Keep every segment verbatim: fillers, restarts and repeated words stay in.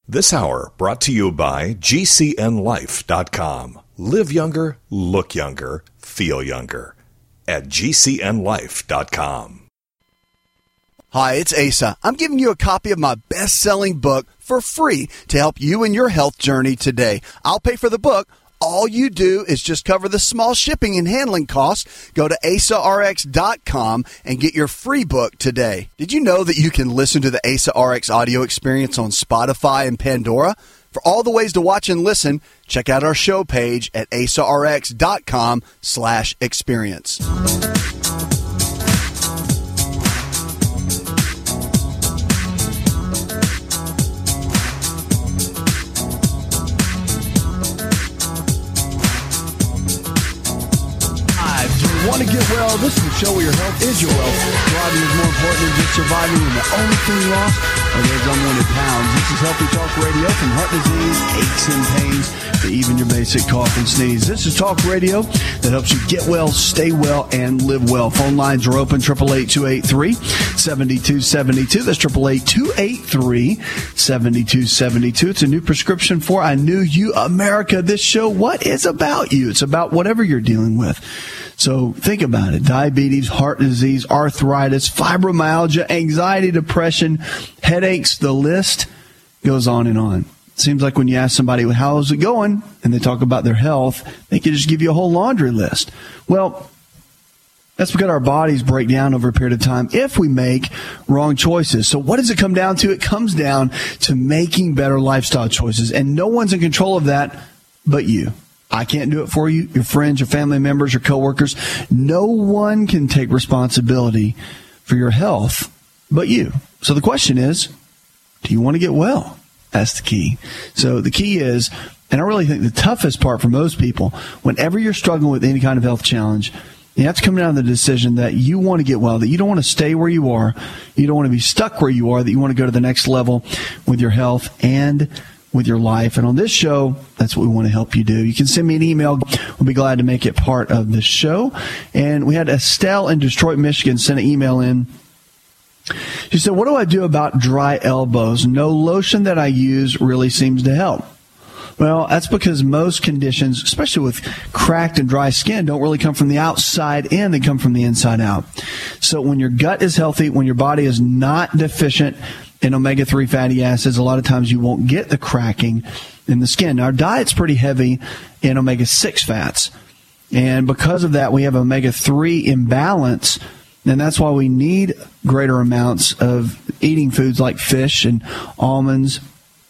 This hour brought to you by G C N life dot com. Live younger, look younger, feel younger at G C N life dot com. Hi, it's Asa. I'm giving you a copy of my best-selling book for free to help you in your health journey today. I'll pay for the book. All you do is just cover the small shipping and handling costs. Go to asa r x dot com and get your free book today. Did you know that you can listen to the Asa R X audio experience on Spotify and Pandora? For all the ways to watch and listen, check out our show page at asa r x dot com slash experience. Want to get well? This is the show where your health is your wealth. Thriving is more important than just surviving, and the only thing lost are those unwanted pounds. This is Healthy Talk Radio, from heart disease, aches and pains, to even your basic cough and sneeze. This is Talk Radio that helps you get well, stay well, and live well. Phone lines are open, eight eight eight, two eight three, seven two seven two. That's eight eight eight, two eight three, seven two seven two. It's a new prescription for I Knew You America. This show, what is about you? It's about whatever you're dealing with. So think about it. Diabetes, heart disease, arthritis, fibromyalgia, anxiety, depression, headaches, the list goes on and on. It seems like when you ask somebody, how's it going? And they talk about their health, they can just give you a whole laundry list. Well, that's because our bodies break down over a period of time if we make wrong choices. So what does it come down to? It comes down to making better lifestyle choices. And no one's in control of that but you. I can't do it for you, your friends, your family members, your coworkers. No one can take responsibility for your health but you. So the question is, do you want to get well? That's the key. So the key is, and I really think the toughest part for most people, whenever you're struggling with any kind of health challenge, you have to come down to the decision that you want to get well, that you don't want to stay where you are, you don't want to be stuck where you are, that you want to go to the next level with your health and with your life. And on this show, that's what we want to help you do. You can send me an email. We'll be glad to make it part of the show. And we had Estelle in Detroit, Michigan send an email in. She said, what do I do about dry elbows? No lotion that I use really seems to help. Well, that's because most conditions, especially with cracked and dry skin, don't really come from the outside in. They come from the inside out. So when your gut is healthy, when your body is not deficient in omega three fatty acids, a lot of times you won't get the cracking in the skin. Now, our diet's pretty heavy in omega six fats. And because of that, we have omega three imbalance. And that's why we need greater amounts of eating foods like fish and almonds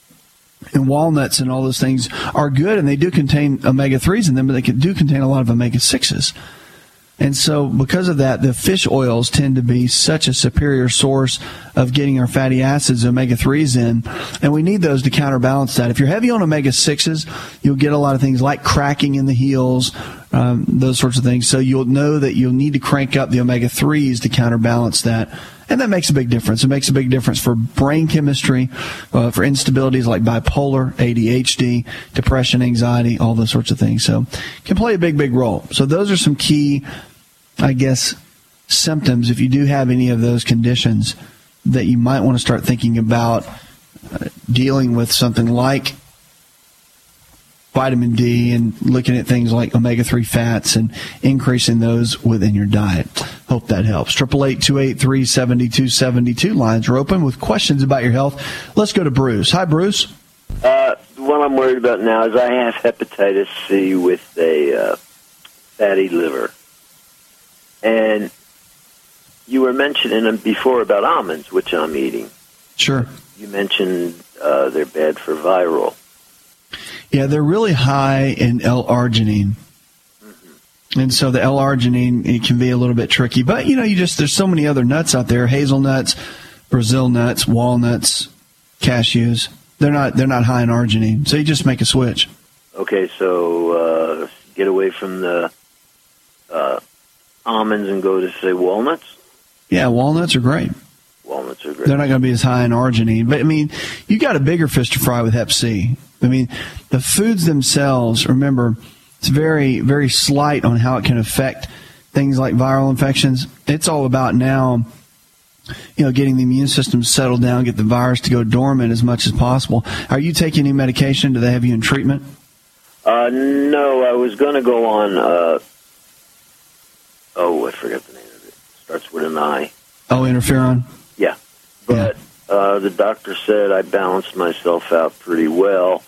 and walnuts, and all those things are good. And they do contain omega threes in them, but they do contain a lot of omega sixes. And so because of that, the fish oils tend to be such a superior source of getting our fatty acids, omega threes in. And we need those to counterbalance that. If you're heavy on omega sixes, you'll get a lot of things like cracking in the heels, um, those sorts of things. So you'll know that you'll need to crank up the omega threes to counterbalance that. And that makes a big difference. It makes a big difference for brain chemistry, uh, for instabilities like bipolar, A D H D, depression, anxiety, all those sorts of things. So it can play a big, big role. So those are some key, I guess, symptoms, if you do have any of those conditions, that you might want to start thinking about uh, dealing with something like vitamin D and looking at things like omega three fats and increasing those within your diet. Hope that helps. eight eight eight, two eight three, seven two seven two. Lines are open with questions about your health. Let's go to Bruce. Hi, Bruce. Uh, what I'm worried about now is I have hepatitis C with a uh, fatty liver. And you were mentioning before about almonds, which I'm eating. Sure. You mentioned uh, they're bad for viral. Yeah, they're really high in L-arginine. Mm-hmm. And so the L-arginine, it can be a little bit tricky. But, you know, you just there's so many other nuts out there, hazelnuts, Brazil nuts, walnuts, cashews. They're not they're not high in arginine. So you just make a switch. Okay, so uh, get away from the uh, almonds and go to, say, walnuts? Yeah, walnuts are great. Walnuts are great. They're not going to be as high in arginine. But, I mean, you got a bigger fish to fry with hep C. I mean, the foods themselves, remember, it's very, very slight on how it can affect things like viral infections. It's all about now you know, getting the immune system settled down, get the virus to go dormant as much as possible. Are you taking any medication? Do they have you in treatment? Uh, no, I was going to go on, uh, oh, I forgot the name of it. Starts with an I. Oh, interferon? Yeah. But yeah. Uh, the doctor said I balanced myself out pretty well,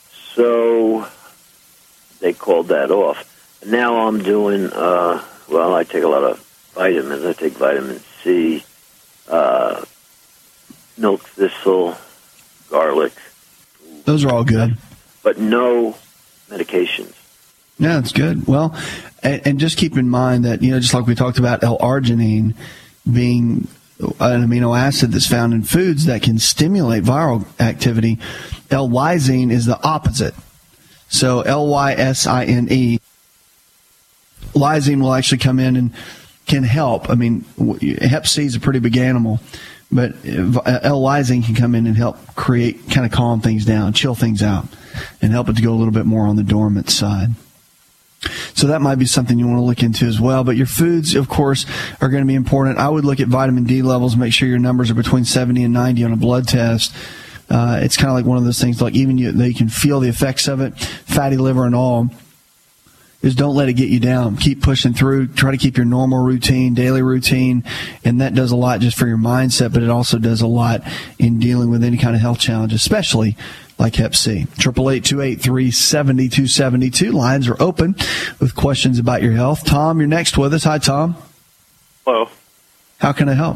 so they called that off. Now I'm doing, uh, well, I take a lot of vitamins. I take vitamin C, uh, milk thistle, garlic. Those are all good. But no medications. Yeah, that's good. Well, and, and just keep in mind that, you know, just like we talked about L-arginine being an amino acid that's found in foods that can stimulate viral activity, L-lysine is the opposite. So L Y S I N E, lysine will actually come in and can help. I mean, hep C is a pretty big animal, but L-lysine can come in and help create, kind of calm things down, chill things out, and help it to go a little bit more on the dormant side. So that might be something you want to look into as well. But your foods, of course, are going to be important. I would look at vitamin D levels, make sure your numbers are between seventy and ninety on a blood test. Uh, it's kind of like one of those things, like even you, they can feel the effects of it, fatty liver and all. Is don't let it get you down. Keep pushing through. Try to keep your normal routine, daily routine, and that does a lot just for your mindset, but it also does a lot in dealing with any kind of health challenge, especially like hep C. eight eight eight, two eight three, seven two seven two. Lines are open with questions about your health. Tom, you're next with us. Hi, Tom. Hello. How can I help?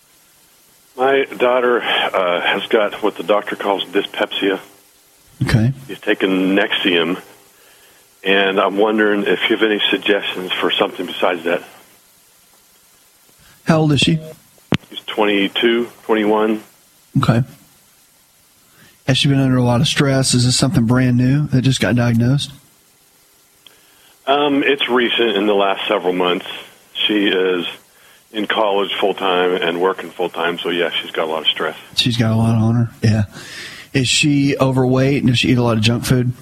My daughter uh, has got what the doctor calls dyspepsia. Okay. She's taken Nexium. And I'm wondering if you have any suggestions for something besides that. How old is she? She's twenty-two, twenty-one. Okay. Has she been under a lot of stress? Is this something brand new that just got diagnosed? Um, it's recent, in the last several months. She is in college full-time and working full-time, so yeah, she's got a lot of stress. She's got a lot on her, yeah. Is she overweight? Does she eat a lot of junk food?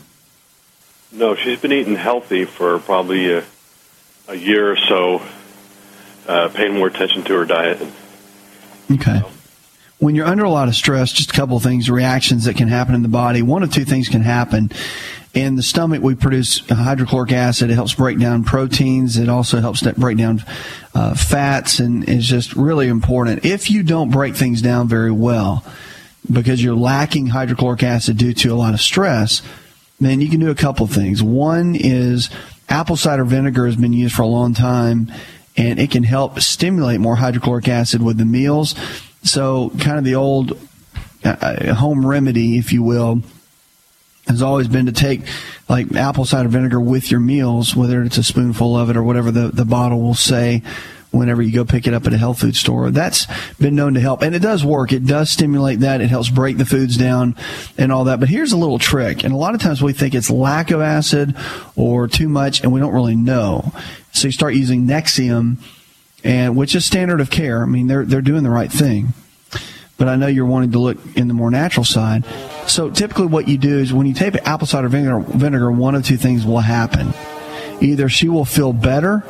No, she's been eating healthy for probably a, a year or so, uh, paying more attention to her diet. Okay. When you're under a lot of stress, just a couple of things, reactions that can happen in the body. One of two things can happen. In the stomach, we produce hydrochloric acid. It helps break down proteins. It also helps break down uh, fats, and is just really important. If you don't break things down very well because you're lacking hydrochloric acid due to a lot of stress, then you can do a couple of things. One is apple cider vinegar has been used for a long time, and it can help stimulate more hydrochloric acid with the meals. So kind of the old uh, home remedy, if you will, has always been to take like apple cider vinegar with your meals, whether it's a spoonful of it or whatever the, the bottle will say whenever you go pick it up at a health food store. That's been known to help. And it does work. It does stimulate that. It helps break the foods down and all that. But here's a little trick. And a lot of times we think it's lack of acid or too much, and we don't really know. So you start using Nexium, and which is standard of care. I mean, they're they're doing the right thing. But I know you're wanting to look in the more natural side. So typically what you do is when you take apple cider vinegar, vinegar, one of two things will happen. Either she will feel better,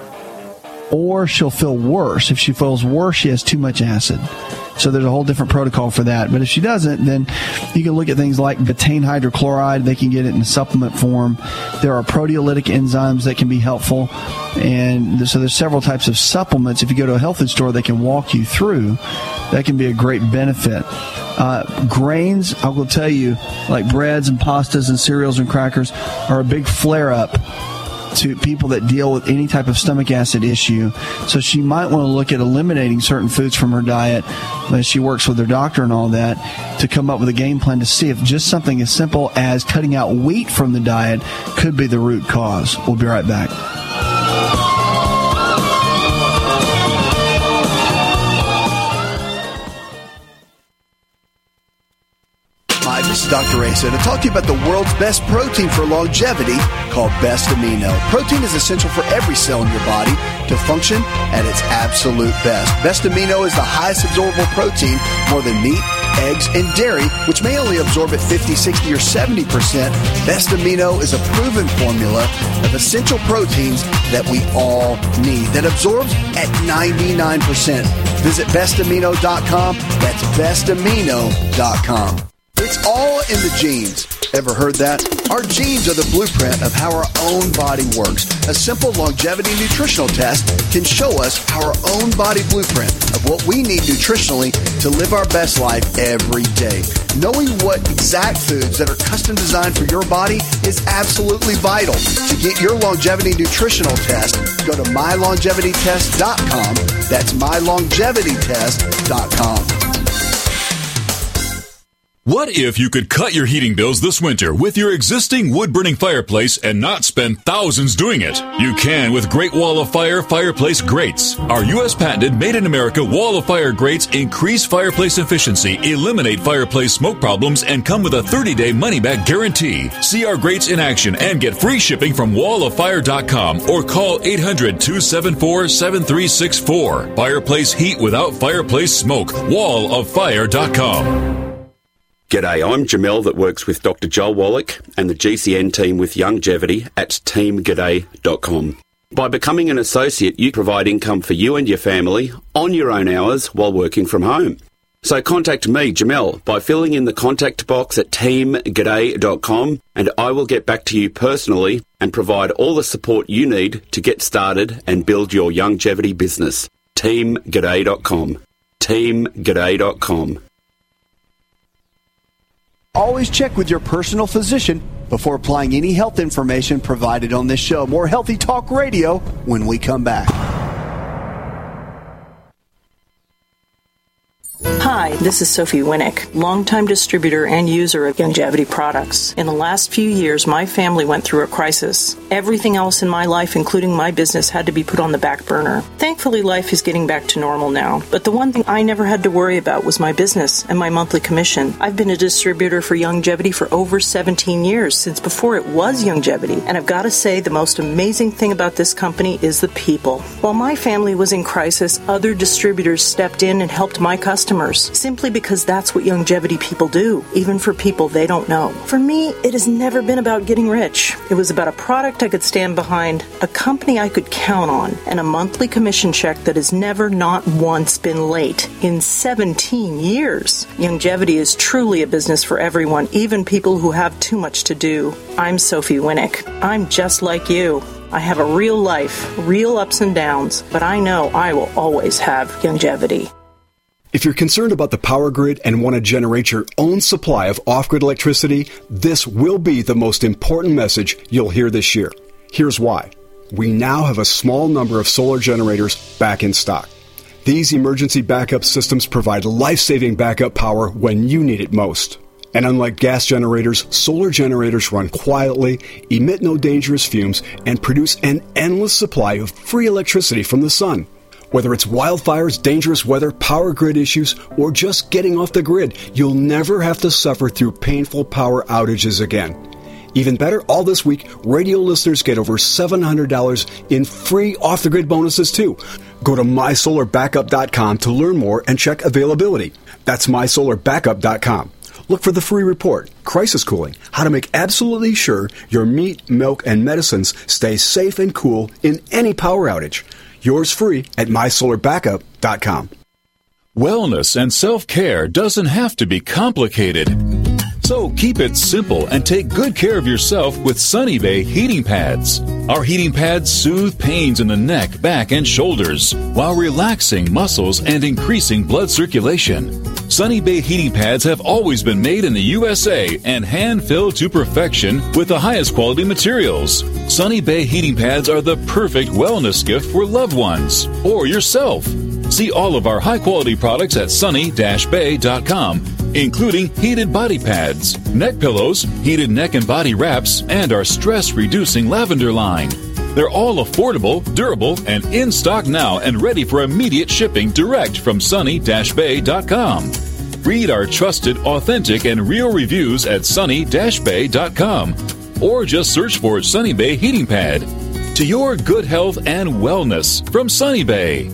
or she'll feel worse. If she feels worse, she has too much acid. So there's a whole different protocol for that. But if she doesn't, then you can look at things like betaine hydrochloride. They can get it in supplement form. There are proteolytic enzymes that can be helpful. And so there's several types of supplements. If you go to a health food store, they can walk you through. That can be a great benefit. Uh, grains, I will tell you, like breads and pastas and cereals and crackers are a big flare-up to people that deal with any type of stomach acid issue. So she might want to look at eliminating certain foods from her diet as she works with her doctor and all that to come up with a game plan to see if just something as simple as cutting out wheat from the diet could be the root cause. We'll be right back. Hi, this is Doctor Asa to talk to you about the world's best protein for longevity called Best Amino. Protein is essential for every cell in your body to function at its absolute best. Best Amino is the highest absorbable protein, more than meat, eggs, and dairy, which may only absorb at fifty, sixty, or seventy percent. Best Amino is a proven formula of essential proteins that we all need that absorbs at ninety-nine percent. Visit best amino dot com. That's best amino dot com. It's all in the genes. Ever heard that? Our genes are the blueprint of how our own body works. A simple longevity nutritional test can show us our own body blueprint of what we need nutritionally to live our best life every day. Knowing what exact foods that are custom designed for your body is absolutely vital. To get your longevity nutritional test, go to my longevity test dot com. That's my longevity test dot com. What if you could cut your heating bills this winter with your existing wood-burning fireplace and not spend thousands doing it? You can with Great Wall of Fire fireplace grates. Our U S patented made-in-America Wall of Fire grates increase fireplace efficiency, eliminate fireplace smoke problems, and come with a thirty-day money-back guarantee. See our grates in action and get free shipping from wall of fire dot com or call eight hundred, two seven four, seven three six four. Fireplace heat without fireplace smoke. wall of fire dot com. G'day, I'm Jamel that works with Doctor Joel Wallach and the G C N team with Longevity at team g'day dot com. By becoming an associate, you provide income for you and your family on your own hours while working from home. So contact me, Jamel, by filling in the contact box at team g'day dot com and I will get back to you personally and provide all the support you need to get started and build your longevity business. team g'day dot com. team g'day dot com. Always check with your personal physician before applying any health information provided on this show. More Healthy Talk Radio when we come back. Hi, this is Sophie Winnick, longtime distributor and user of Longevity products. In the last few years, my family went through a crisis. Everything else in my life, including my business, had to be put on the back burner. Thankfully, life is getting back to normal now. But the one thing I never had to worry about was my business and my monthly commission. I've been a distributor for Longevity for over seventeen years, since before it was Longevity. And I've got to say, the most amazing thing about this company is the people. While my family was in crisis, other distributors stepped in and helped my customers, simply because that's what Longevity people do, even for people they don't know. For me, it has never been about getting rich. It was about a product I could stand behind, a company I could count on, and a monthly commission check that has never, not once, been late in seventeen years. Longevity is truly a business for everyone, even people who have too much to do. I'm Sophie Winnick. I'm just like you. I have a real life, real ups and downs, but I know I will always have Longevity. If you're concerned about the power grid and want to generate your own supply of off-grid electricity, this will be the most important message you'll hear this year. Here's why. We now have a small number of solar generators back in stock. These emergency backup systems provide life-saving backup power when you need it most. And unlike gas generators, solar generators run quietly, emit no dangerous fumes, and produce an endless supply of free electricity from the sun. Whether it's wildfires, dangerous weather, power grid issues, or just getting off the grid, you'll never have to suffer through painful power outages again. Even better, all this week, radio listeners get over seven hundred dollars in free off-the-grid bonuses too. Go to my solar backup dot com to learn more and check availability. That's my solar backup dot com. Look for the free report, Crisis Cooling, how to make absolutely sure your meat, milk, and medicines stay safe and cool in any power outage. Yours free at my solar backup dot com. Wellness and self-care doesn't have to be complicated. So keep it simple and take good care of yourself with Sunny Bay heating pads. Our heating pads soothe pains in the neck, back, and shoulders while relaxing muscles and increasing blood circulation. Sunny Bay heating pads have always been made in the U S A and hand-filled to perfection with the highest quality materials. Sunny Bay heating pads are the perfect wellness gift for loved ones or yourself. See all of our high-quality products at sunny dash bay dot com, including heated body pads, neck pillows, heated neck and body wraps, and our stress-reducing lavender line. They're all affordable, durable, and in stock now and ready for immediate shipping direct from sunny dash bay dot com. Read our trusted, authentic, and real reviews at sunny dash bay dot com or just search for Sunny Bay Heating Pad. To your good health and wellness from Sunny Bay.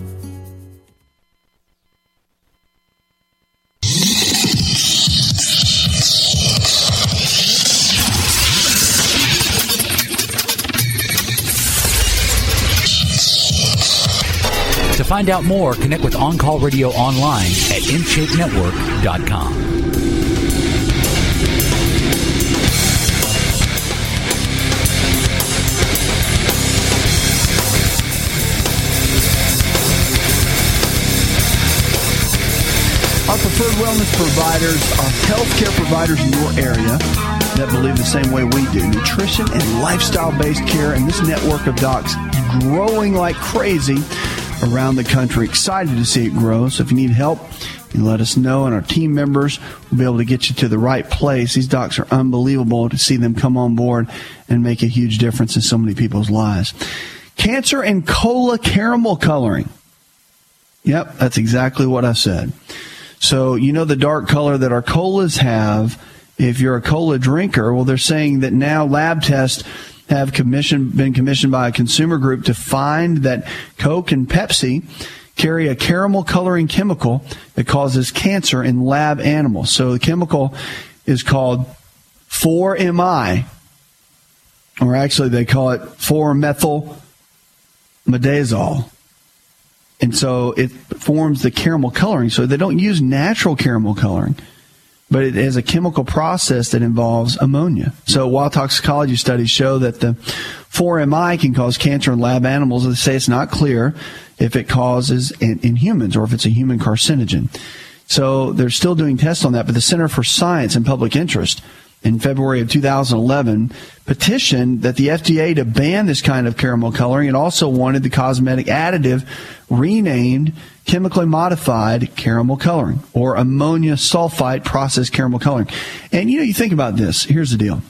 To find out more, connect with On Call Radio online at in shape network dot com. Our preferred wellness providers are healthcare providers in your area that believe the same way we do. Nutrition and lifestyle-based care, and this network of docs growing like crazy around the country. Excited to see it grow. So if you need help, you let us know, and our team members will be able to get you to the right place. These docs are unbelievable to see them come on board and make a huge difference in so many people's lives. Cancer and cola caramel coloring. Yep, that's exactly what I said. So, you know the dark color that our colas have, if you're a cola drinker, well, they're saying that now lab tests have commissioned, been commissioned by a consumer group to find that Coke and Pepsi carry a caramel coloring chemical that causes cancer in lab animals. So the chemical is called four M I, or actually they call it four methyl midazole. And so it forms the caramel coloring. So they don't use natural caramel coloring, but it is a chemical process that involves ammonia. So while toxicology studies show that the four M I can cause cancer in lab animals, they say it's not clear if it causes in, in humans or if it's a human carcinogen. So they're still doing tests on that, but the Center for Science and Public Interest in February of two thousand eleven petitioned that the F D A to ban this kind of caramel coloring, and also wanted the cosmetic additive renamed chemically modified caramel coloring, or ammonia sulfite processed caramel coloring. And, you know, you think about this. Here's the deal.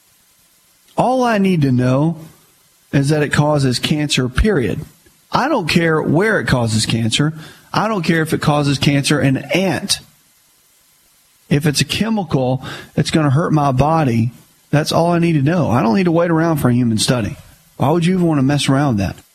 All I need to know is that it causes cancer, period. I don't care where it causes cancer. I don't care if it causes cancer in an ant. If it's a chemical that's going to hurt my body, that's all I need to know. I don't need to wait around for a human study. Why would you even want to mess around with that?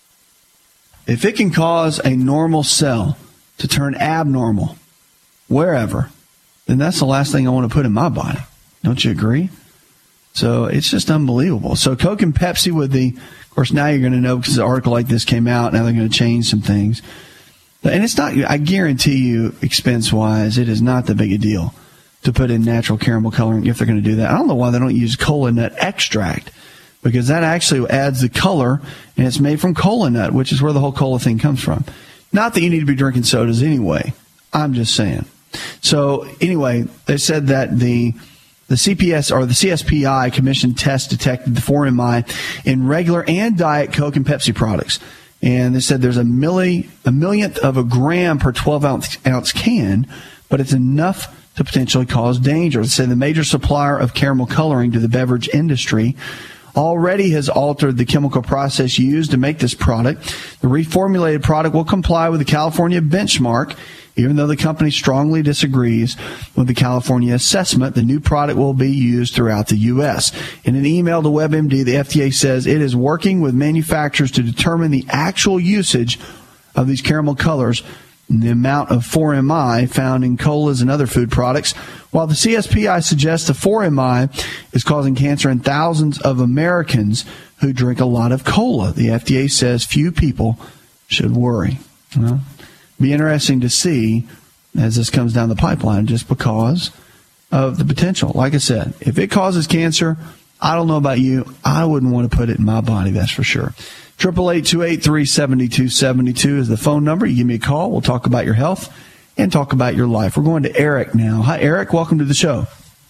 If it can cause a normal cell to turn abnormal wherever, then that's the last thing I want to put in my body. Don't you agree? So it's just unbelievable. So Coke and Pepsi with the, of course, now you're going to know because an article like this came out. Now they're going to change some things. And it's not, I guarantee you, expense-wise, it is not that big a deal to put in natural caramel coloring if they're going to do that. I don't know why they don't use cola nut extract, because that actually adds the color, and it's made from cola nut, which is where the whole cola thing comes from. Not that you need to be drinking sodas anyway. I'm just saying. So anyway, they said that the the C P S or the C S P I commissioned test detected the four M I in regular and diet Coke and Pepsi products. And they said there's a milli, a millionth of a gram per twelve ounce, ounce can, but it's enough to potentially cause danger. They said the major supplier of caramel coloring to the beverage industry already has altered the chemical process used to make this product. The reformulated product will comply with the California benchmark, even though the company strongly disagrees with the California assessment. The new product will be used throughout the U S. In an email to WebMD, the F D A says it is working with manufacturers to determine the actual usage of these caramel colors and the amount of four M I found in colas and other food products, while the C S P I suggests the four M I is causing cancer in thousands of Americans who drink a lot of cola. The F D A says few people should worry. Well, be interesting to see as this comes down the pipeline, just because of the potential. Like I said, if it causes cancer, I don't know about you, I wouldn't want to put it in my body, that's for sure. Triple eight two eight three seven two seven two is the phone number. You give me a call. We'll talk about your health and talk about your life. We're going to Eric now. Hi, Eric. Welcome to the show.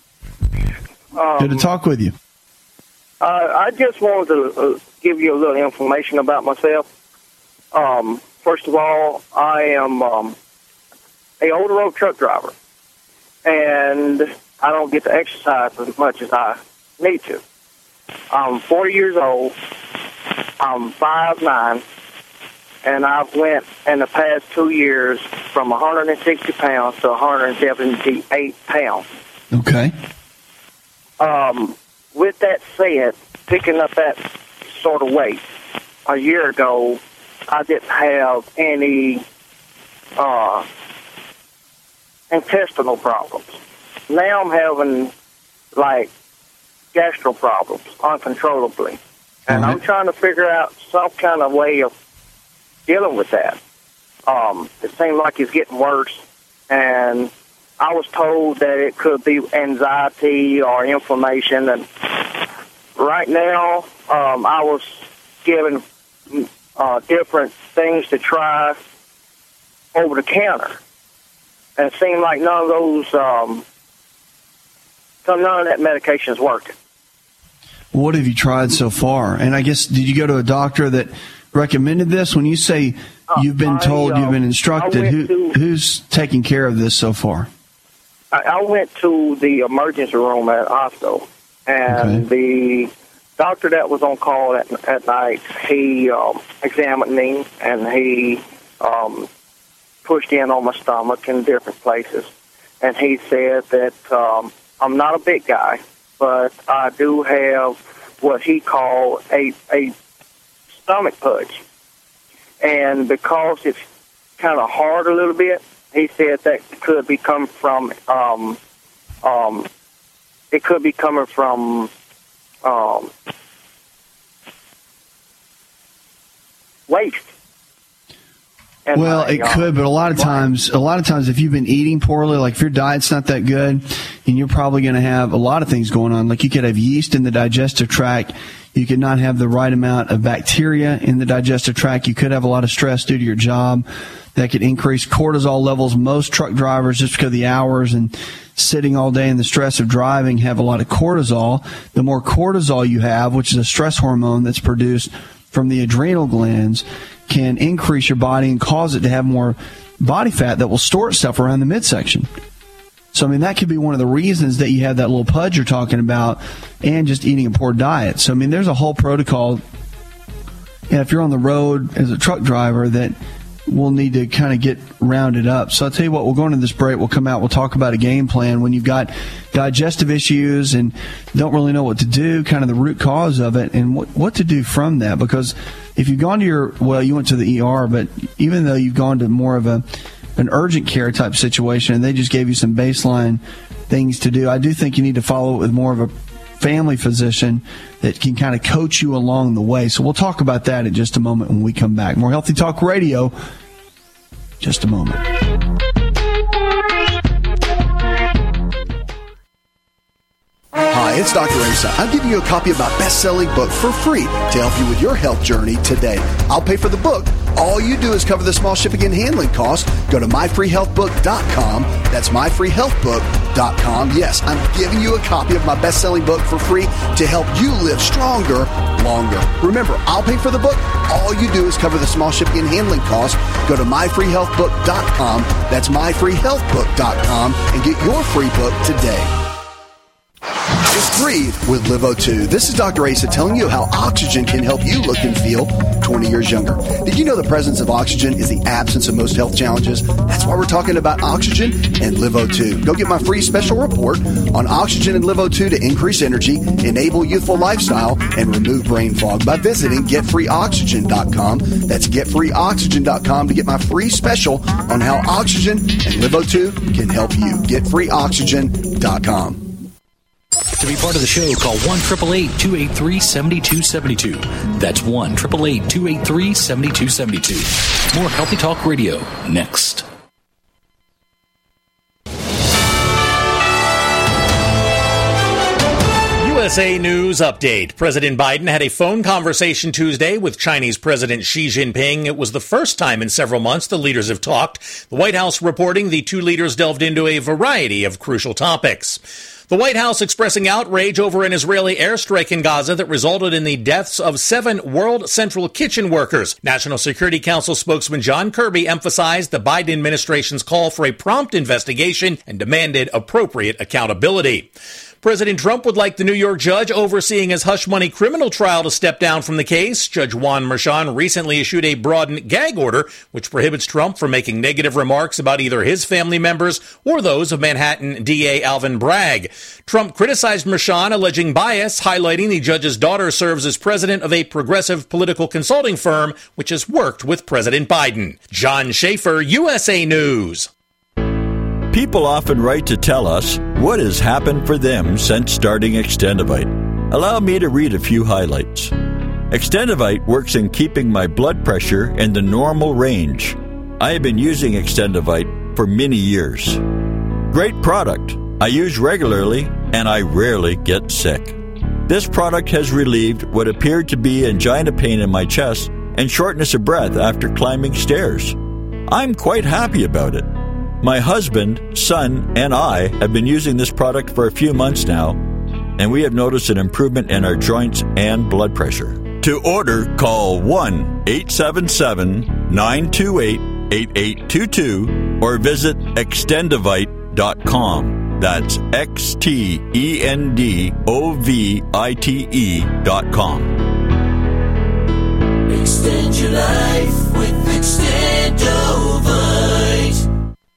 Um, Good to talk with you. Uh, I just wanted to uh, give you a little information about myself. Um, first of all, I am um, a over-the-road truck driver, and I don't get to exercise as much as I need to. I'm forty years old. I'm five nine, and I've went in the past two years from one hundred sixty pounds to one hundred seventy-eight pounds. Okay. Um, with that said, picking up that sort of weight, a year ago, I didn't have any uh, intestinal problems. Now I'm having, like, gastro problems uncontrollably. And right. I'm trying to figure out some kind of way of dealing with that. um, it seemed like it's getting worse, and I was told that it could be anxiety or inflammation. And right now, um, I was given uh, different things to try over the counter, and it seemed like none of those, um, none of that medication is working. What have you tried so far? And I guess, did you go to a doctor that recommended this? When you say you've been told, I, uh, you've been instructed, who, to, who's taking care of this so far? I, I went to the emergency room at hospital, and okay. the doctor that was on call at, at night, he um, examined me, and he um, pushed in on my stomach in different places. And he said that um, I'm not a big guy, but I do have what he called a, a stomach pudge. And because it's kind of hard a little bit, he said that could be coming from, um, um, it could be coming from um, waste. And well, my, it um, could, but a lot of times, a lot of times, if you've been eating poorly, like if your diet's not that good, and you're probably going to have a lot of things going on. Like you could have yeast in the digestive tract. You could not have the right amount of bacteria in the digestive tract. You could have a lot of stress due to your job. That could increase cortisol levels. Most truck drivers, just because of the hours and sitting all day and the stress of driving, have a lot of cortisol. The more cortisol you have, which is a stress hormone that's produced from the adrenal glands, can increase your body and cause it to have more body fat that will store itself around the midsection. So, I mean, that could be one of the reasons that you have that little pudge you're talking about, and just eating a poor diet. So, I mean, there's a whole protocol. And if you're on the road as a truck driver, that we'll need to kind of get rounded up. So I'll tell you what, we'll go into this break. We'll come out. We'll talk about a game plan when you've got digestive issues and don't really know what to do, kind of the root cause of it, and what, what to do from that. Because if you've gone to your, well, you went to the E R, but even though you've gone to more of a an urgent care type situation and they just gave you some baseline things to do, I do think you need to follow it with more of a family physician that can kind of coach you along the way. So we'll talk about that in just a moment when we come back. More Healthy Talk Radio, just a moment. Hi, it's Doctor Asa. I'm giving you a copy of my best-selling book for free to help you with your health journey today. I'll pay for the book. All you do is cover the small shipping and handling costs. Go to my free health book dot com. That's my free health book dot com. Yes, I'm giving you a copy of my best-selling book for free to help you live stronger, longer. Remember, I'll pay for the book. All you do is cover the small shipping and handling costs. Go to my free health book dot com. That's my free health book dot com and get your free book today. Just breathe with Live O two. This is Doctor Asa telling you how oxygen can help you look and feel twenty years younger. Did you know the presence of oxygen is the absence of most health challenges? That's why we're talking about oxygen and Live O two. Go get my free special report on oxygen and Live O two to increase energy, enable youthful lifestyle, and remove brain fog by visiting get free oxygen dot com. That's get free oxygen dot com to get my free special on how oxygen and Live O two can help you. get free oxygen dot com. To be part of the show, call one eight eight eight, two eight three, seven two seven two. That's one eight eight eight, two eight three, seven two seven two. More Healthy Talk Radio next. U S A News Update. President Biden had a phone conversation Tuesday with Chinese President Xi Jinping. It was the first time in several months the leaders have talked. The White House reporting the two leaders delved into a variety of crucial topics. The White House expressing outrage over an Israeli airstrike in Gaza that resulted in the deaths of seven World Central Kitchen workers. National Security Council spokesman John Kirby emphasized the Biden administration's call for a prompt investigation and demanded appropriate accountability. President Trump would like the New York judge overseeing his hush money criminal trial to step down from the case. Judge Juan Merchan recently issued a broadened gag order, which prohibits Trump from making negative remarks about either his family members or those of Manhattan D A Alvin Bragg. Trump criticized Merchan, alleging bias, highlighting the judge's daughter serves as president of a progressive political consulting firm, which has worked with President Biden. John Schaefer, U S A News. People often write to tell us what has happened for them since starting Extendivite. Allow me to read a few highlights. Extendivite works in keeping my blood pressure in the normal range. I have been using Extendivite for many years. Great product. I use regularly, and I rarely get sick. This product has relieved what appeared to be angina pain in my chest and shortness of breath after climbing stairs. I'm quite happy about it. My husband, son, and I have been using this product for a few months now, and we have noticed an improvement in our joints and blood pressure. To order, call one eight seven seven, nine two eight, eight eight two two or visit extendivite dot com. That's X T E N D O V I T E dot com. Extend your life with Extendovite.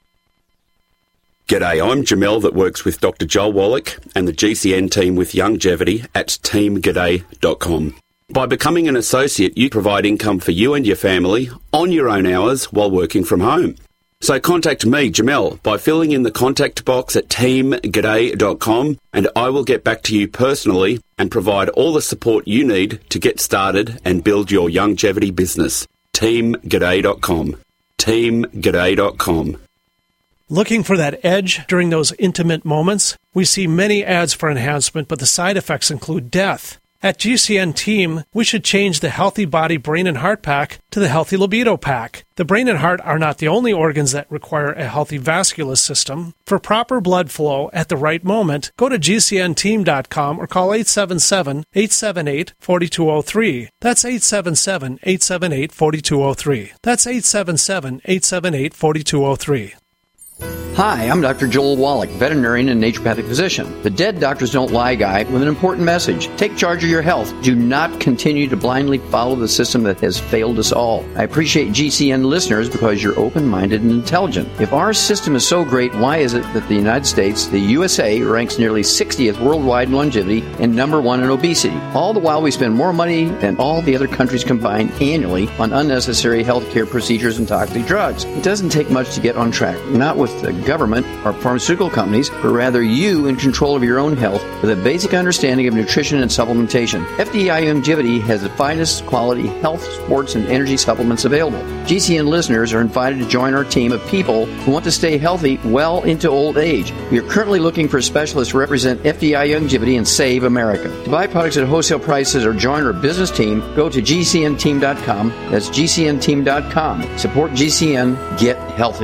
G'day, I'm Jamel that works with Doctor Joel Wallach and the G C N team with Youngevity at team g'day dot com. By becoming an associate, you provide income for you and your family on your own hours while working from home. So contact me, Jamel, by filling in the contact box at team g'day dot com, and I will get back to you personally and provide all the support you need to get started and build your Youngevity business. team g'day dot com. team g'day dot com. Looking for that edge during those intimate moments? We see many ads for enhancement, but the side effects include death. At G C N Team, we should change the Healthy Body, Brain, and Heart Pack to the Healthy Libido Pack. The brain and heart are not the only organs that require a healthy vascular system. For proper blood flow at the right moment, go to G C N team dot com or call eight seven seven, eight seven eight, four two zero three. That's eight seven seven, eight seven eight, four two zero three. That's eight seven seven, eight seven eight, four two zero three. Hi, I'm Doctor Joel Wallach, veterinarian and naturopathic physician. The Dead Doctors Don't Lie guy with an important message. Take charge of your health. Do not continue to blindly follow the system that has failed us all. I appreciate G C N listeners because you're open-minded and intelligent. If our system is so great, why is it that the United States, the U S A, ranks nearly sixtieth worldwide in longevity and number one in obesity? All the while we spend more money than all the other countries combined annually on unnecessary healthcare procedures and toxic drugs. It doesn't take much to get on track. Not with the government or pharmaceutical companies, but rather you in control of your own health with a basic understanding of nutrition and supplementation. F D I Youngevity has the finest quality health, sports, and energy supplements available. G C N listeners are invited to join our team of people who want to stay healthy well into old age. We are currently looking for specialists to represent F D I Youngevity and Save America. To buy products at wholesale prices or join our business team, go to G C N team dot com. That's G C N team dot com. Support G C N. Get healthy.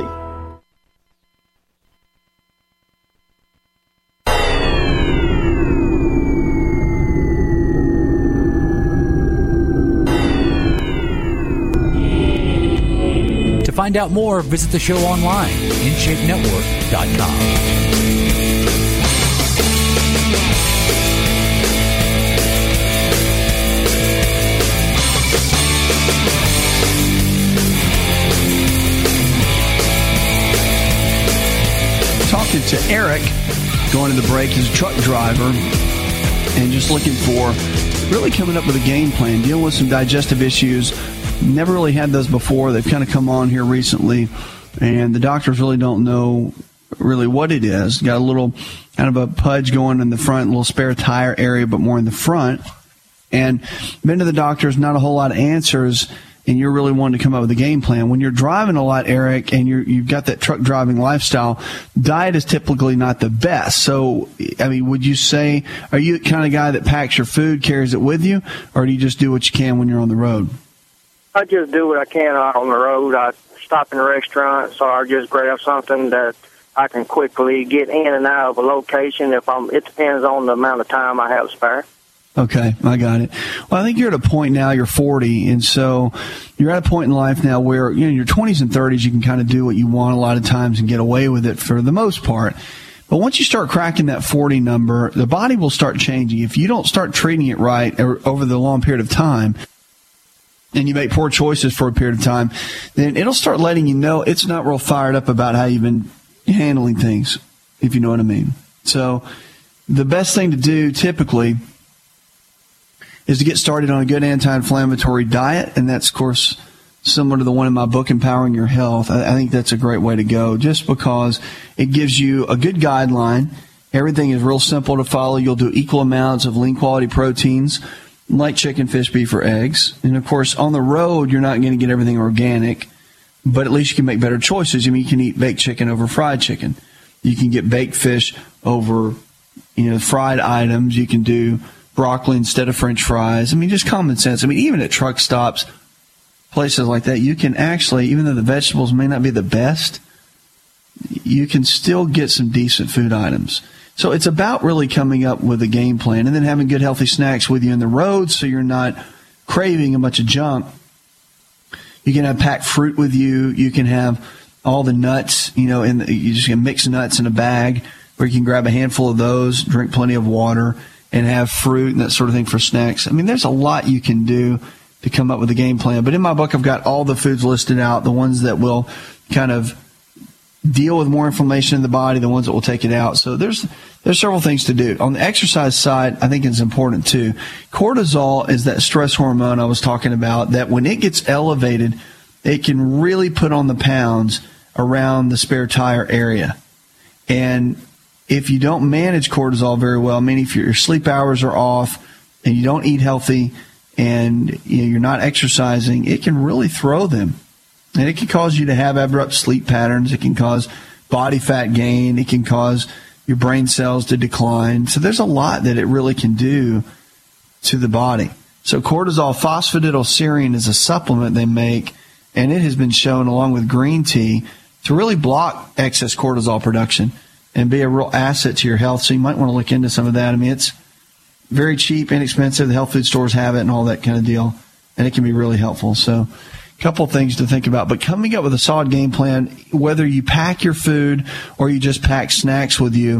To find out more, visit the show online, in shape network dot com. Talking to Eric, going to the break, he's a truck driver, and just looking for, really coming up with a game plan, dealing with some digestive issues. Never really had those before. They've kind of come on here recently, and the doctors really don't know really what it is. Got a little kind of a pudge going in the front, a little spare tire area, but more in the front. And been to the doctors, not a whole lot of answers, and you're really wanting to come up with a game plan. When you're driving a lot, Eric, and you're, you've got that truck driving lifestyle, diet is typically not the best. So, I mean, would you say, are you the kind of guy that packs your food, carries it with you, or do you just do what you can when you're on the road? I just do what I can on the road. I stop in a restaurant, so I just grab something that I can quickly get in and out of a location. If I'm, it depends on the amount of time I have spare. Okay, I got it. Well, I think you're at a point now, you're forty, and so you're at a point in life now where, you know, in your twenties and thirties, you can kind of do what you want a lot of times and get away with it for the most part. But once you start cracking that forty number, the body will start changing. If you don't start treating it right over the long period of time, and you make poor choices for a period of time, then it'll start letting you know it's not real fired up about how you've been handling things, if you know what I mean. So the best thing to do typically is to get started on a good anti-inflammatory diet, and that's, of course, similar to the one in my book, Empowering Your Health. I think that's a great way to go, just because it gives you a good guideline. Everything is real simple to follow. You'll do equal amounts of lean quality proteins, like chicken, fish, beef, or eggs. And, of course, on the road, you're not going to get everything organic. but at least you can make better choices. I mean, you can eat baked chicken over fried chicken. You can get baked fish over, you know, fried items. You can do broccoli instead of French fries. I mean, just common sense. I mean, even at truck stops, places like that, you can actually, even though the vegetables may not be the best, you can still get some decent food items. So it's about really coming up with a game plan and then having good, healthy snacks with you in the road so you're not craving a bunch of junk. You can have packed fruit with you. You can have all the nuts, you know, in the, you just can mix nuts in a bag where you can grab a handful of those, drink plenty of water, and have fruit and that sort of thing for snacks. I mean, there's a lot you can do to come up with a game plan. But in my book, I've got all the foods listed out, the ones that will kind of deal with more inflammation in the body, the ones that will take it out. So there's there's several things to do. On the exercise side, I think it's important too. Cortisol is that stress hormone I was talking about that when it gets elevated, it can really put on the pounds around the spare tire area. And if you don't manage cortisol very well, I mean, if your sleep hours are off and you don't eat healthy and you know, you're not exercising, it can really throw them. And it can cause you to have abrupt sleep patterns. It can cause body fat gain. It can cause your brain cells to decline. So there's a lot that it really can do to the body. So cortisol phosphatidylserine is a supplement they make, and it has been shown along with green tea to really block excess cortisol production and be a real asset to your health. So you might want to look into some of that. I mean, it's very cheap, inexpensive. The health food stores have it and all that kind of deal, and it can be really helpful. So a couple of things to think about. But coming up with a solid game plan, whether you pack your food or you just pack snacks with you,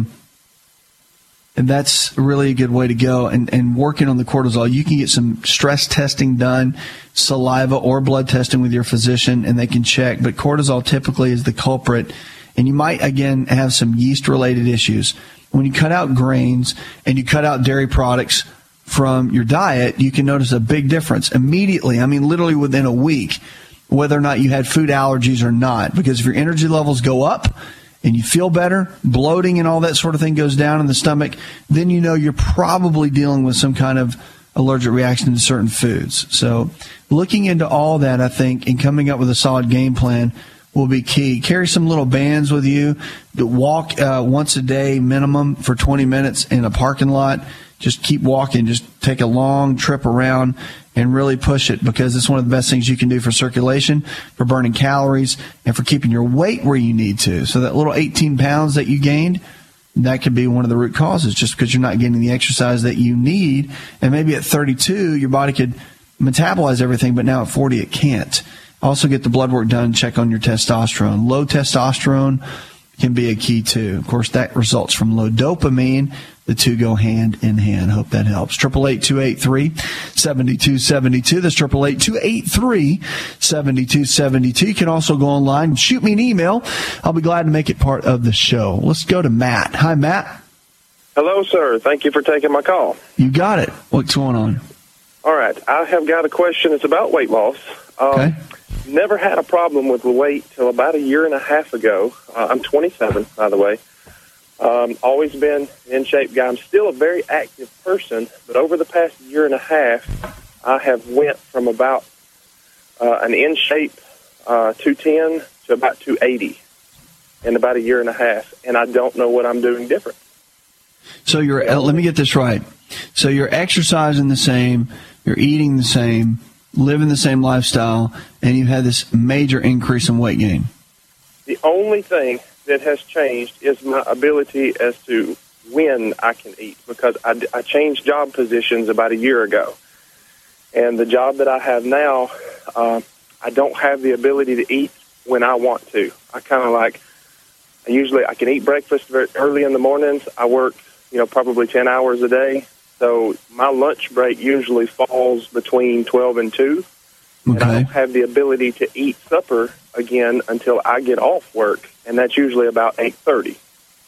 and that's really a good way to go. And, and working on the cortisol, you can get some stress testing done, saliva or blood testing with your physician, and they can check. But cortisol typically is the culprit. And you might, again, have some yeast-related issues. When you cut out grains and you cut out dairy products from your diet, you can notice a big difference immediately. I mean, literally within a week, whether or not you had food allergies or not. Because if your energy levels go up and you feel better, bloating and all that sort of thing goes down in the stomach, then you know you're probably dealing with some kind of allergic reaction to certain foods. So looking into all that, I think, and coming up with a solid game plan will be key. Carry some little bands with you. Walk uh, once a day minimum for twenty minutes in a parking lot. Just keep walking. Just take a long trip around and really push it, because it's one of the best things you can do for circulation, for burning calories, and for keeping your weight where you need to. So that little eighteen pounds that you gained, that could be one of the root causes, just because you're not getting the exercise that you need. And maybe at thirty-two, your body could metabolize everything, but now at forty, it can't. Also get the blood work done, check on your testosterone. Low testosterone can be a key too. Of course, that results from low dopamine. The two go hand in hand. Hope that helps. eight eight eight, two eight three, seven two seven two. That's eight eight eight, two eight three, seven two seven two. You can also go online and shoot me an email. I'll be glad to make it part of the show. Let's go to Matt. Hi, Matt. Hello, sir. Thank you for taking my call. You got it. What's going on? All right. I have got a question. It's about weight loss. Um, okay. Never had a problem with the weight till about a year and a half ago. Uh, I'm twenty-seven, by the way. Um, always been an in-shape guy. I'm still a very active person, but over the past year and a half, I have went from about uh, an in-shape uh, two ten to about two eighty in about a year and a half, and I don't know what I'm doing different. So you're, uh, let me get this right. So you're exercising the same, you're eating the same, living the same lifestyle, and you've had this major increase in weight gain. The only thing that has changed is my ability as to when I can eat, because I, I changed job positions about a year ago. And the job that I have now, uh, I don't have the ability to eat when I want to. I kind of like, I usually, I can eat breakfast very early in the mornings. I work, you know, probably ten hours a day. So my lunch break usually falls between twelve and two. Okay. And I don't have the ability to eat supper again until I get off work, and that's usually about eight thirty.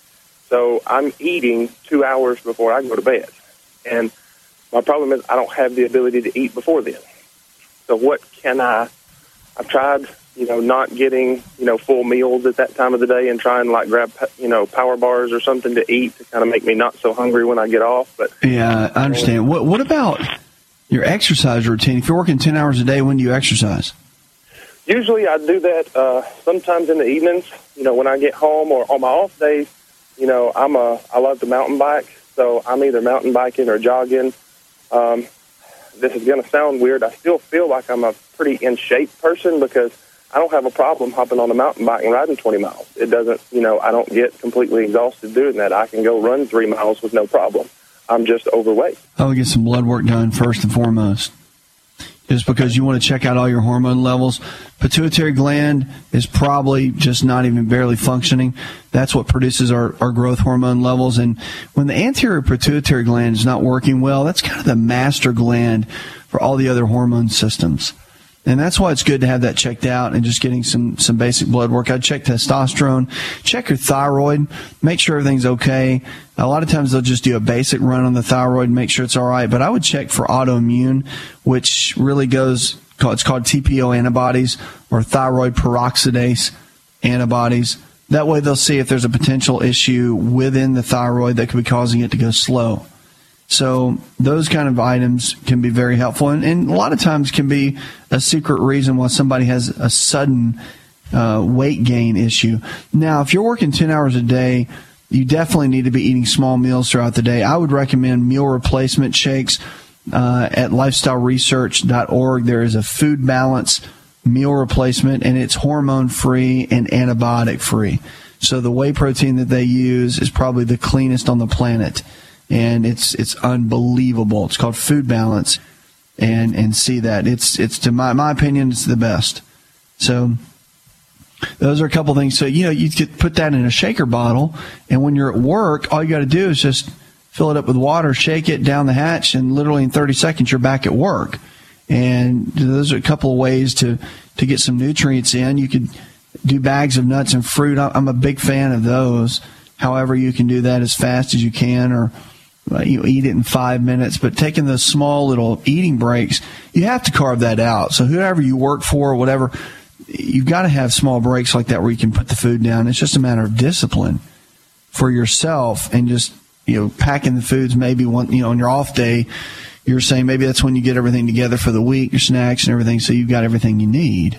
So I'm eating two hours before I go to bed. And my problem is I don't have the ability to eat before then. So what can I, I've tried, you know, not getting, you know, full meals at that time of the day and trying to, like, grab, you know, power bars or something to eat to kind of make me not so hungry when I get off. But yeah, I understand. What What about your exercise routine? If you're working ten hours a day, when do you exercise? Usually I do that uh, sometimes in the evenings, you know, when I get home or on my off days. You know, I'm a, I love to mountain bike, so I'm either mountain biking or jogging. Um, this is going to sound weird. I still feel like I'm a pretty in shape person because I don't have a problem hopping on a mountain bike and riding twenty miles. It doesn't, you know, I don't get completely exhausted doing that. I can go run three miles with no problem. I'm just overweight. I would get some blood work done first and foremost, just because you want to check out all your hormone levels. Pituitary gland is probably just not even barely functioning. That's what produces our, our growth hormone levels. And when the anterior pituitary gland is not working well, that's kind of the master gland for all the other hormone systems. And that's why it's good to have that checked out and just getting some, some basic blood work. I'd check testosterone, check your thyroid, make sure everything's okay. A lot of times they'll just do a basic run on the thyroid and make sure it's all right. But I would check for autoimmune, which really goes, it's called T P O antibodies or thyroid peroxidase antibodies. That way they'll see if there's a potential issue within the thyroid that could be causing it to go slow. So those kind of items can be very helpful, and, and a lot of times can be a secret reason why somebody has a sudden uh, weight gain issue. Now, if you're working ten hours a day, you definitely need to be eating small meals throughout the day. I would recommend meal replacement shakes uh, at lifestyle research dot org. There is a food balance meal replacement, and it's hormone-free and antibiotic-free. So the whey protein that they use is probably the cleanest on the planet. And it's it's unbelievable. It's called Food Balance, and and see that it's it's to my my opinion, it's the best. So those are a couple things. So you know you could put that in a shaker bottle, and when you're at work, all you got to do is just fill it up with water, shake it down the hatch, and literally in thirty seconds you're back at work. And those are a couple of ways to to get some nutrients in. You could do bags of nuts and fruit. I'm a big fan of those. However, you can do that as fast as you can, or you eat it in five minutes, but taking those small little eating breaks, you have to carve that out. So whoever you work for or whatever, you've got to have small breaks like that where you can put the food down. It's just a matter of discipline for yourself, and just, you know, packing the foods maybe one, you know, on your off day, you're saying maybe that's when you get everything together for the week, your snacks and everything, so you've got everything you need.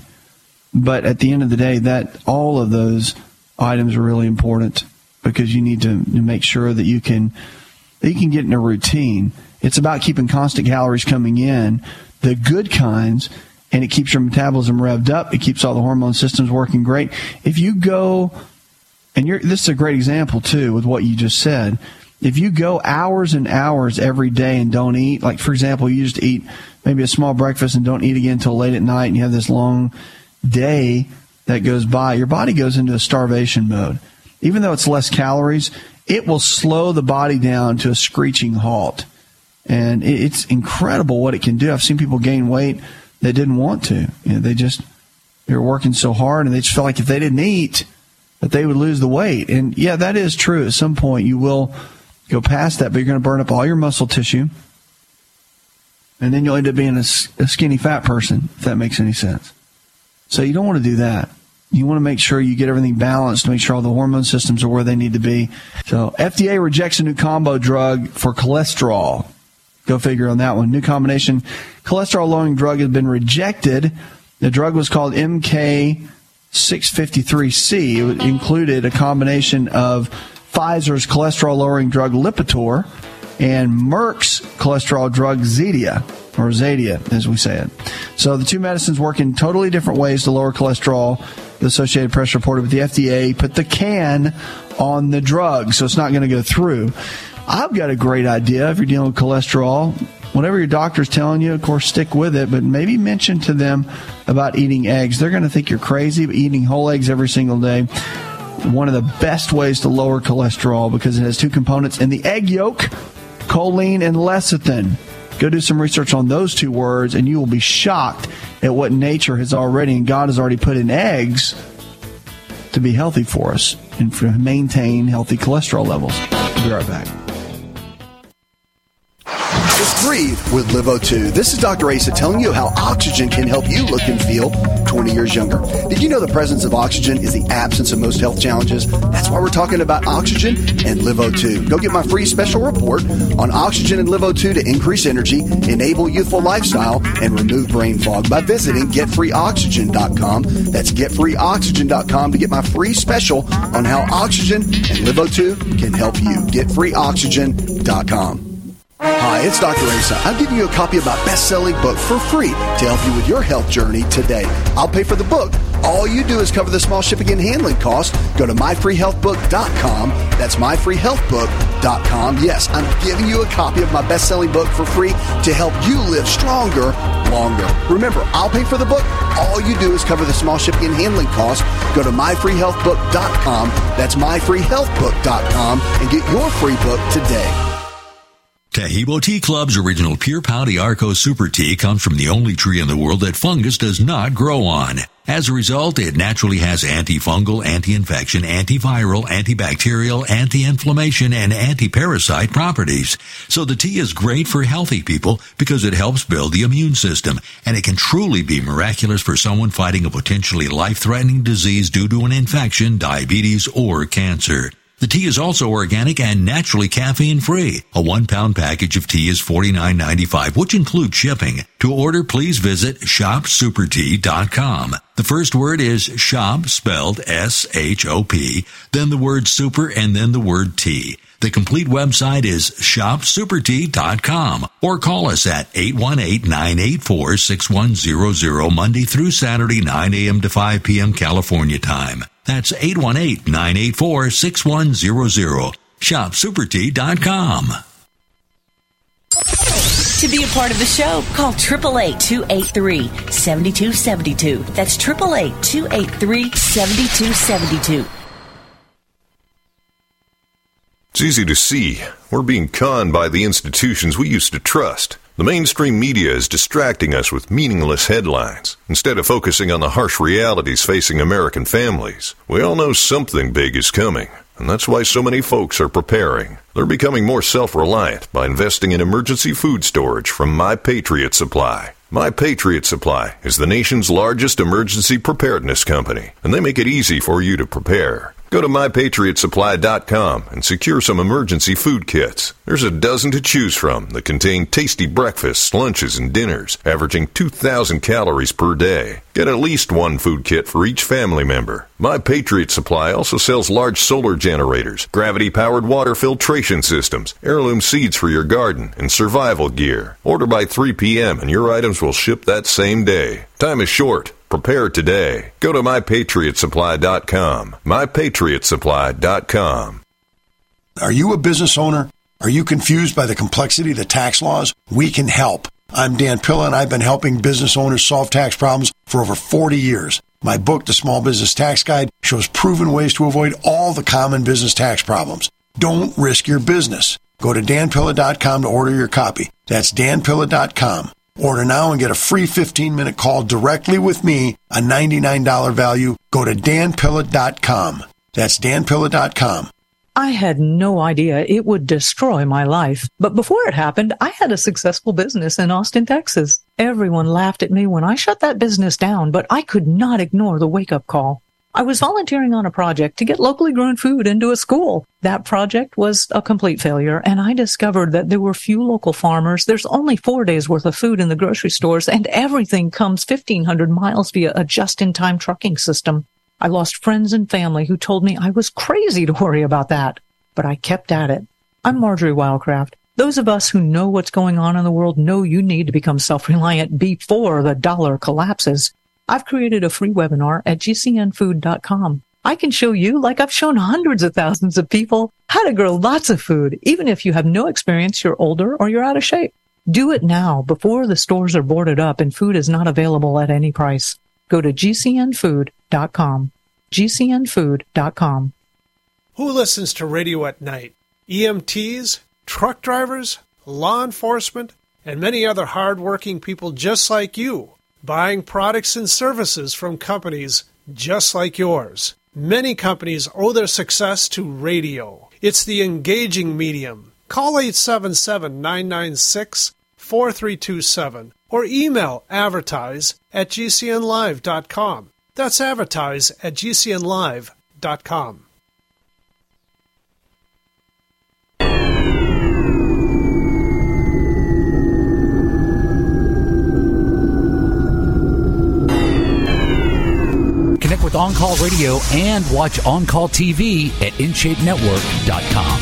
But at the end of the day, that all of those items are really important, because you need to, to make sure that you can that you can get in a routine. It's about keeping constant calories coming in, the good kinds, and it keeps your metabolism revved up. It keeps all the hormone systems working great. If you go, and you're, this is a great example too with what you just said. If you go hours and hours every day and don't eat, like for example, you just eat maybe a small breakfast and don't eat again until late at night, and you have this long day that goes by, your body goes into a starvation mode. Even though it's less calories, it will slow the body down to a screeching halt. And it's incredible what it can do. I've seen people gain weight that didn't want to. You know, they just, they were working so hard, and they just felt like if they didn't eat, that they would lose the weight. And yeah, that is true. At some point, you will go past that, but you're going to burn up all your muscle tissue. And then you'll end up being a, a skinny fat person, if that makes any sense. So you don't want to do that. You want to make sure you get everything balanced, make sure all the hormone systems are where they need to be. So F D A rejects a new combo drug for cholesterol. Go figure on that one. New combination cholesterol-lowering drug has been rejected. The drug was called M K six fifty-three C. It included a combination of Pfizer's cholesterol-lowering drug Lipitor and Merck's cholesterol drug Zetia, or Zadia, as we say it. So the two medicines work in totally different ways to lower cholesterol. The Associated Press reported, but the F D A put the can on the drug, so it's not going to go through. I've got a great idea if you're dealing with cholesterol. Whatever your doctor's telling you, of course, stick with it, but maybe mention to them about eating eggs. They're going to think you're crazy, but eating whole eggs every single day, one of the best ways to lower cholesterol, because it has two components in the egg yolk, choline and lecithin. Go do some research on those two words, and you will be shocked at what nature has already and God has already put in eggs to be healthy for us and to maintain healthy cholesterol levels. We'll be right back. Just breathe with Live O two. This is Doctor Asa telling you how oxygen can help you look and feel twenty years younger. Did you know the presence of oxygen is the absence of most health challenges? That's why we're talking about oxygen and Live O two. Go get my free special report on oxygen and Live O two to increase energy, enable youthful lifestyle, and remove brain fog by visiting get free oxygen dot com. That's get free oxygen dot com to get my free special on how oxygen and Live O two can help you. get free oxygen dot com. Hi, it's Doctor Asa. I'm giving you a copy of my best-selling book for free to help you with your health journey today. I'll pay for the book. All you do is cover the small shipping and handling costs. Go to my free health book dot com. That's my free health book dot com. Yes, I'm giving you a copy of my best-selling book for free to help you live stronger, longer. Remember, I'll pay for the book. All you do is cover the small shipping and handling costs. Go to my free health book dot com. That's my free health book dot com and get your free book today. Tahibo Tea Club's original Pure Pau Arco Super Tea comes from the only tree in the world that fungus does not grow on. As a result, it naturally has antifungal, anti-infection, antiviral, antibacterial, anti-inflammation, and anti-parasite properties. So the tea is great for healthy people because it helps build the immune system, and it can truly be miraculous for someone fighting a potentially life-threatening disease due to an infection, diabetes, or cancer. The tea is also organic and naturally caffeine-free. A one-pound package of tea is forty-nine ninety-five, which includes shipping. To order, please visit shop super tea dot com. The first word is shop, spelled S H O P, then the word super, and then the word tea. The complete website is shop super tea dot com, or call us at eight one eight, nine eight four, six one zero zero Monday through Saturday, nine a.m. to five p.m. California time. That's eight one eight, nine eight four, six one zero zero. shop super tea dot com. To be a part of the show, call eight eight eight, two eight three, seven two seven two. That's eight eight eight, two eight three, seven two seven two. It's easy to see. We're being conned by the institutions we used to trust. The mainstream media is distracting us with meaningless headlines instead of focusing on the harsh realities facing American families. We all know something big is coming, and that's why so many folks are preparing. They're becoming more self-reliant by investing in emergency food storage from My Patriot Supply. My Patriot Supply is the nation's largest emergency preparedness company, and they make it easy for you to prepare. Go to my patriot supply dot com and secure some emergency food kits. There's a dozen to choose from that contain tasty breakfasts, lunches, and dinners, averaging two thousand calories per day. Get at least one food kit for each family member. My Patriot Supply also sells large solar generators, gravity-powered water filtration systems, heirloom seeds for your garden, and survival gear. Order by three p.m. and your items will ship that same day. Time is short. Prepare today. Go to my patriot supply dot com. my patriot supply dot com. Are you a business owner? Are you confused by the complexity of the tax laws? We can help. I'm Dan Pilla, and I've been helping business owners solve tax problems for over forty years. My book, The Small Business Tax Guide, shows proven ways to avoid all the common business tax problems. Don't risk your business. Go to dan pilla dot com to order your copy. That's dan pilla dot com. Order now and get a free fifteen-minute call directly with me, a ninety-nine dollars value. Go to dan pilla dot com. That's dan pilla dot com. I had no idea it would destroy my life. But before it happened, I had a successful business in Austin, Texas. Everyone laughed at me when I shut that business down, but I could not ignore the wake-up call. I was volunteering on a project to get locally grown food into a school. That project was a complete failure, and I discovered that there were few local farmers. There's only four days worth of food in the grocery stores, and everything comes fifteen hundred miles via a just-in-time trucking system. I lost friends and family who told me I was crazy to worry about that, but I kept at it. I'm Marjorie Wildcraft. Those of us who know what's going on in the world know you need to become self-reliant before the dollar collapses. I've created a free webinar at g c n food dot com. I can show you, like I've shown hundreds of thousands of people, how to grow lots of food, even if you have no experience, you're older, or you're out of shape. Do it now, before the stores are boarded up and food is not available at any price. Go to g c n food dot com. g c n food dot com. Who listens to radio at night? E M Ts, truck drivers, law enforcement, and many other hard-working people just like you, buying products and services from companies just like yours. Many companies owe their success to radio. It's the engaging medium, Call eight seven seven, nine nine six, four three two seven or email advertise at g c n live dot com. That's advertise at g c n live dot com. Connect with On Call Radio and watch On Call T V at in shape network dot com.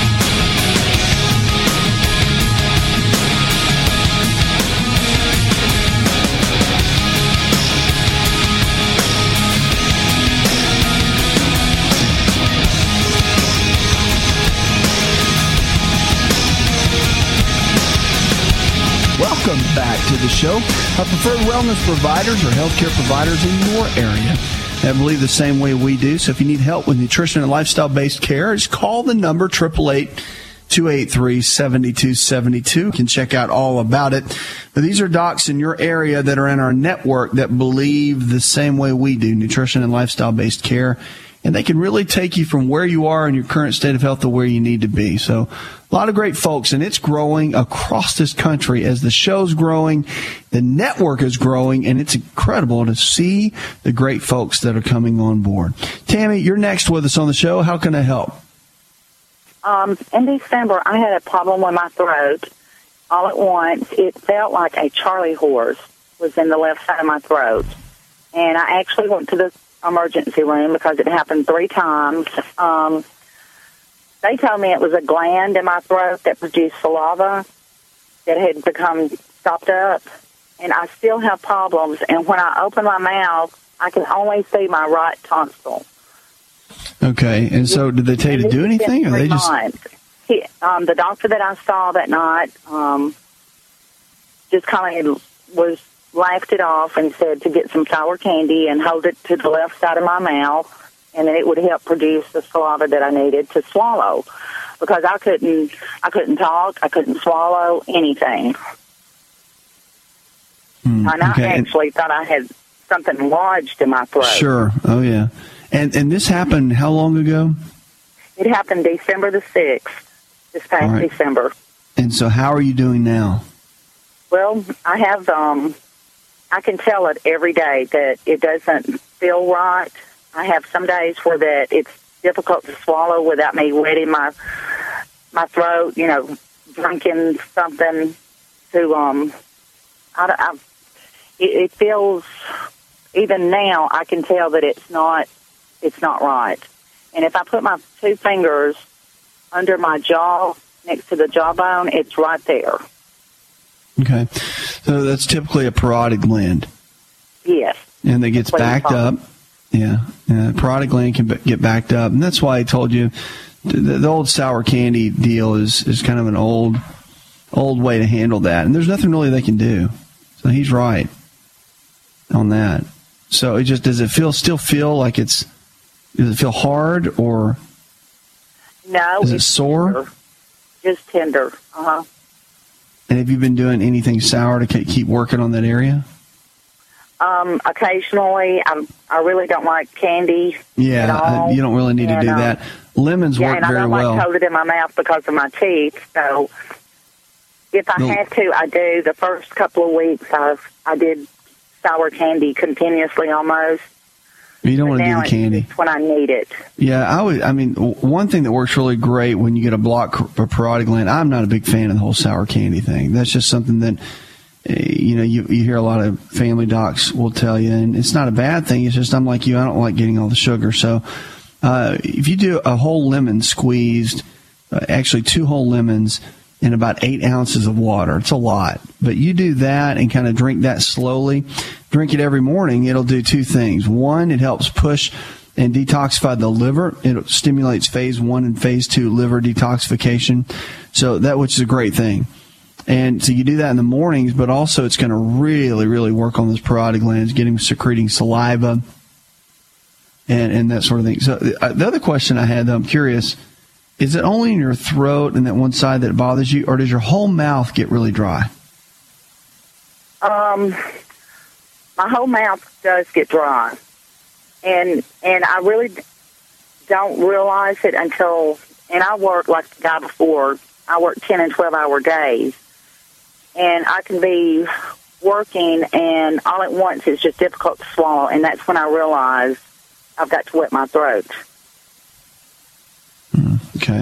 Welcome back to the show. Our preferred wellness providers or healthcare providers in your area that believe the same way we do. So if you need help with nutrition and lifestyle-based care, just call the number eight eight eight, two eight three, seven two seven two. You can check out all about it. But these are docs in your area that are in our network that believe the same way we do, nutrition and lifestyle-based care. And they can really take you from where you are in your current state of health to where you need to be. So a lot of great folks, and it's growing across this country as the show's growing, the network is growing, and it's incredible to see the great folks that are coming on board. Tammy, you're next with us on the show. How can I help? Um, in December, I had a problem with my throat. All at once, it felt like a Charlie horse was in the left side of my throat. And I actually went to the emergency room because it happened three times. Um, they told me it was a gland in my throat that produced saliva that had become stopped up, and I still have problems. And when I open my mouth, I can only see my right tonsil. Okay, and so did they tell you to do anything, or they just? He, um, the doctor that I saw that night um, just kind of was laughed it off and said to get some sour candy and hold it to the left side of my mouth, and then it would help produce the saliva that I needed to swallow, because I couldn't, I couldn't talk, I couldn't swallow anything. Mm, and I okay. actually thought I had something lodged in my throat. Sure. Oh yeah. And and this happened how long ago? It happened December the sixth, this past right. December. And so, how are you doing now? Well, I have. Um, I can tell it every day that it doesn't feel right. I have some days where that it's difficult to swallow without me wetting my my throat. You know, drinking something to um. I, I, it, it feels even now. I can tell that it's not. It's not right. And if I put my two fingers under my jaw, next to the jawbone, it's right there. Okay. So that's typically a parotid gland. Yes. And that gets backed up. Yeah. yeah. Parotid gland can b- get backed up. And that's why I told you the, the old sour candy deal is, is kind of an old, old way to handle that. And there's nothing really they can do. So he's right on that. So it just, does it feel, still feel like it's, does it feel hard, or no? Is it sore? Tender. Just tender. Uh huh. And have you been doing anything sour to keep working on that area? Um, occasionally, I'm, I really don't like candy. Yeah, at all. Uh, you don't really need and, to do um, that. Lemons yeah, work and very I don't well. like coated in my mouth because of my teeth. So if I No. had to, I do. The first couple of weeks, I I did sour candy continuously almost. You don't want to do Now the candy. it's when I need it. Yeah, I would. I mean, w- one thing that works really great when you get a blocked c- parotid gland. I'm not a big fan of the whole sour candy thing. That's just something that uh, you know you, you hear a lot of family docs will tell you, and it's not a bad thing. It's just I'm like you. I don't like getting all the sugar. So uh, if you do a whole lemon squeezed, uh, actually two whole lemons in about eight ounces of water, it's a lot. But you do that and kind of drink that slowly. Drink it every morning. It'll do two things. One, it helps push and detoxify the liver. It stimulates phase one and phase two liver detoxification. So that, which is a great thing. And so you do that in the mornings, but also it's going to really, really work on those parotid glands, getting secreting saliva and, and that sort of thing. So uh, the other question I had, though, I'm curious, is it only in your throat and that one side that bothers you, or does your whole mouth get really dry? Um, my whole mouth does get dry, and and I really don't realize it until. And I work like the guy before I work ten and twelve hour days, and I can be working, and all at once it's just difficult to swallow, and that's when I realize I've got to wet my throat. Okay.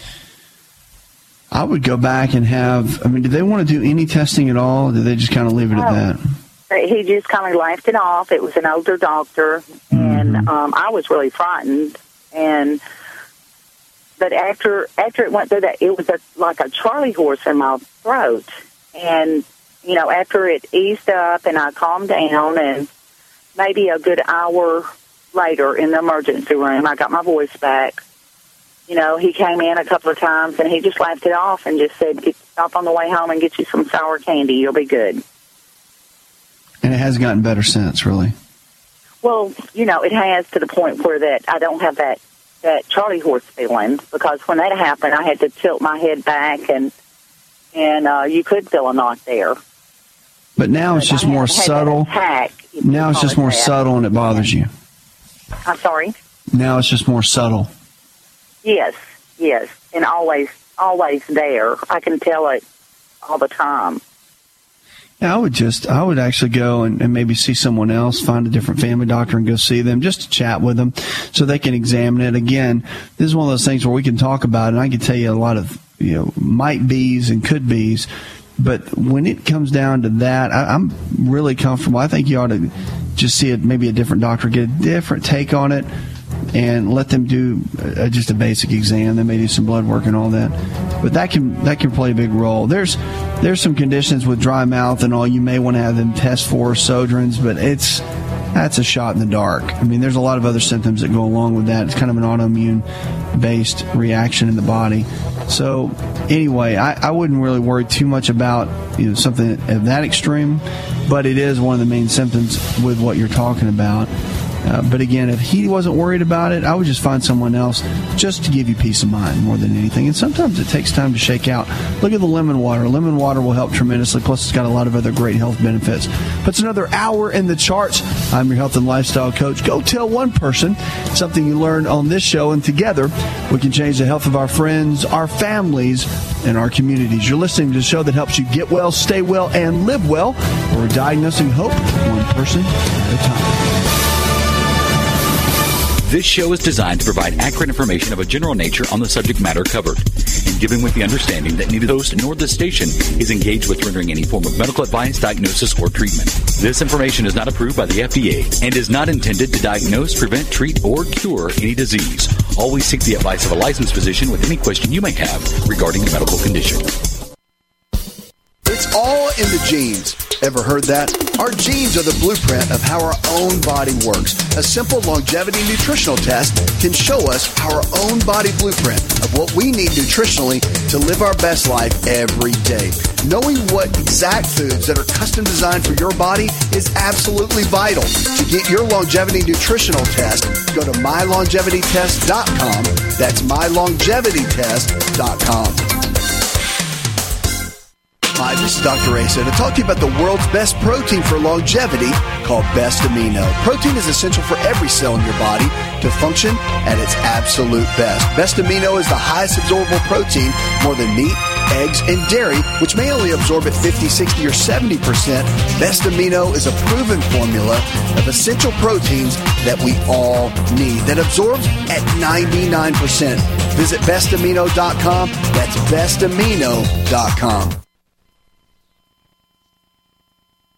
I would go back and have, I mean, did they want to do any testing at all, or did they just kind of leave it at that? He just kind of laughed it off. It was an older doctor, and mm-hmm. um, I was really frightened. And but after after it went through that, it was a, like a Charlie horse in my throat. And you know, after it eased up and I calmed down, and maybe a good hour later in the emergency room, I got my voice back. You know, he came in a couple of times, and he just laughed it off and just said, get, stop on the way home and get you some sour candy. You'll be good. And it has gotten better since, really? Well, you know, it has to the point where that I don't have that, that Charlie horse feeling, because when that happened, I had to tilt my head back, and and uh, you could feel a knot there. But now it's just more subtle. Now it's just more subtle, and it bothers you. I'm sorry? Now it's just more subtle. Yes, yes, and always, always there. I can tell it all the time. Yeah, I would just, I would actually go and, and maybe see someone else, find a different family doctor and go see them, just to chat with them so they can examine it. Again, this is one of those things where we can talk about it, and I can tell you a lot of, you know, might be's and could be's. But when it comes down to that, I, I'm really comfortable. I think you ought to just see it, maybe a different doctor, get a different take on it, and let them do uh, just a basic exam. They may do some blood work and all that, but that can that can play a big role. There's there's some conditions with dry mouth and all you may want to have them test for, Sjögren's, but it's that's a shot in the dark. I mean, there's a lot of other symptoms that go along with that. It's kind of an autoimmune-based reaction in the body. So anyway, I, I wouldn't really worry too much about, you know, something of that extreme, but it is one of the main symptoms with what you're talking about. Uh, but again, if he wasn't worried about it, I would just find someone else just to give you peace of mind more than anything. And sometimes it takes time to shake out. Look at the lemon water. Lemon water will help tremendously. Plus, it's got a lot of other great health benefits. But it's another hour in the charts. I'm your health and lifestyle coach. Go tell one person something you learned on this show, and together we can change the health of our friends, our families, and our communities. You're listening to the show that helps you get well, stay well, and live well. We're diagnosing hope one person at a time. This show is designed to provide accurate information of a general nature on the subject matter covered, and given with the understanding that neither the host nor the station is engaged with rendering any form of medical advice, diagnosis, or treatment. This information is not approved by the F D A and is not intended to diagnose, prevent, treat, or cure any disease. Always seek the advice of a licensed physician with any question you may have regarding a medical condition. It's all in the genes. Ever heard that? Our genes are the blueprint of how our own body works. A simple longevity nutritional test can show us our own body blueprint of what we need nutritionally to live our best life every day. Knowing what exact foods that are custom designed for your body is absolutely vital. To get your longevity nutritional test, go to my longevity test dot com. That's my longevity test dot com. Hi, this is Doctor Asa to talk to you about the world's best protein for longevity called Best Amino. Protein is essential for every cell in your body to function at its absolute best. Best Amino is the highest absorbable protein, more than meat, eggs, and dairy, which may only absorb at fifty, sixty, or seventy percent. Best Amino is a proven formula of essential proteins that we all need that absorbs at ninety-nine percent. Visit best amino dot com. That's best amino dot com.